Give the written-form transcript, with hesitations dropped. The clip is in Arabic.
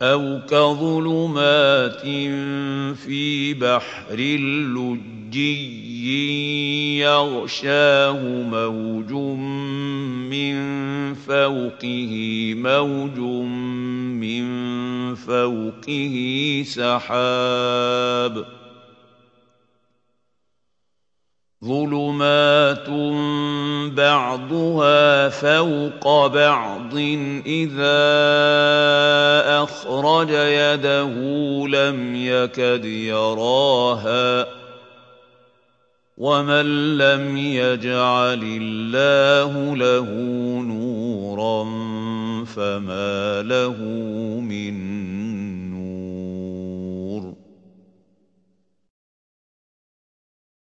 أَوْ كَظُلُمَاتٍ فِي بَحْرٍ لُجِّيٍّ يَغْشَاهُ مَوْجٌ مِّن فَوْقِهِ مَوْجٌ مِّن فَوْقِهِ سَحَابٌ ظُلُمَاتٌ بَعْضُهَا فَوْقَ بَعْضٍ إِذَا أَخْرَجَ يَدَهُ لَمْ يَكَدْ يَرَاهَا ۗ وَمَن لَّمْ يَجْعَلِ اللَّهُ لَهُ نُورًا فَمَا لَهُ مِن